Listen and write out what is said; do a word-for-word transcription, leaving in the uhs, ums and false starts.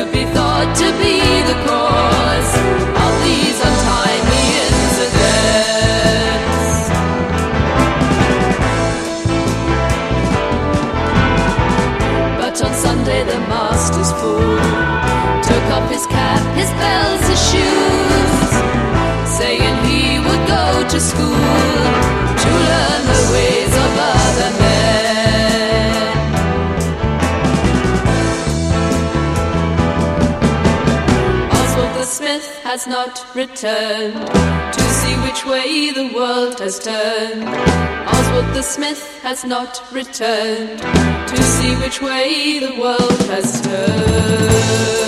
could be thought to be the cause of these untimely incidents. But on Sunday the master's fool took off his cap, his bells, his shoes, saying he would go to school to learn the ways of other men. Oswald the Smith has not returned to see which way the world has turned. Oswald the Smith has not returned to see which way the world has turned.